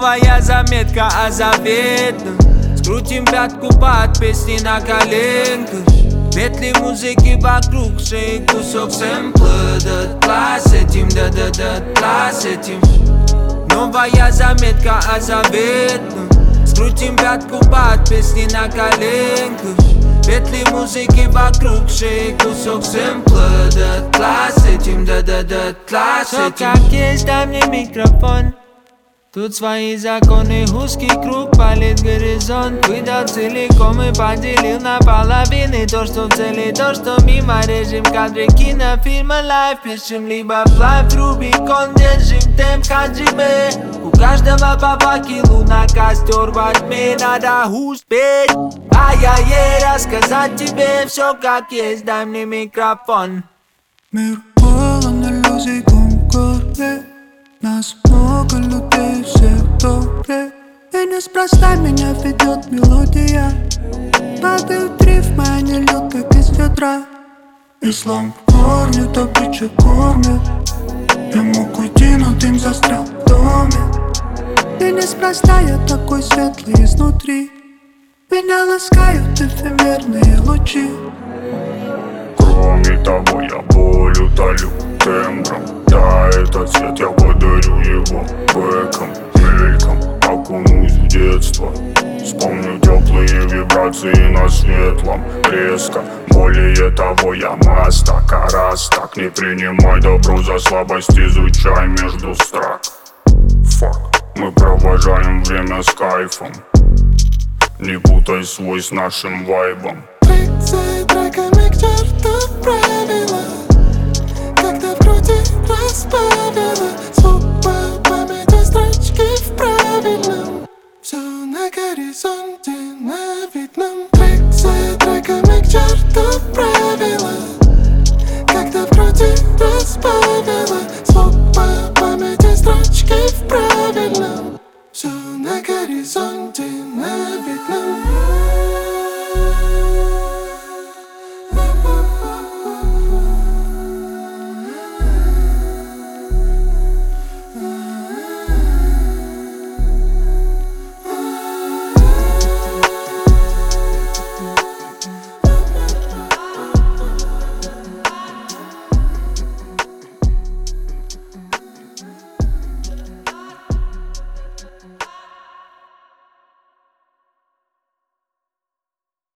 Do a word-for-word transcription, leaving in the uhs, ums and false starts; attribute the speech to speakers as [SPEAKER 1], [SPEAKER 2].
[SPEAKER 1] Новая заметка о заветном. Скрутим пятку под песни на коленках. Петли музыки вокруг шеи, кусок сэмпла. Дотла с этим, да-да-да-тла с этим. Новая заметка о заветном. Скрутим пятку под песни на коленках. Петли музыки вокруг шеи, кусок сэмпла. Дотла с этим, да-да-да-тла с этим. Всё как есть, дай мне микрофон. Тут свои законы, узкий круг, палит горизонт. Выдал целиком и поделил на половины. То, что в цели, то, что мимо. Режим кадры кинофильма лайв. Пишем либо вплавь, Рубикон. Держим темп хаджиме. У каждого по факелу на костер во тьме. Надо успеть, а я ей рассказать тебе все как есть. Дай мне микрофон.
[SPEAKER 2] Мир полон иллюзий, конкордия. Нас много людей, все добрые. И неспроста меня ведет мелодия. Падают рифмы, они льют, как из ведра. Ислам кормит, добыча кормит. Я мог уйти, но дым застрял в доме. И неспроста я такой светлый изнутри. Меня ласкают эфемерные лучи.
[SPEAKER 3] Кроме того, я боль утолю тембром. Да, этот цвет я подарю его бэком, мельком. Окунусь в детство. Вспомню теплые вибрации на светлом. Резко, более того, я мастак. А раз так, не принимай добро за слабость. Изучай между строк. Фак, мы провожаем время с кайфом. Не путай свой с нашим вайбом.
[SPEAKER 2] Трек за треками к черту правила. Когда в груди разбавила.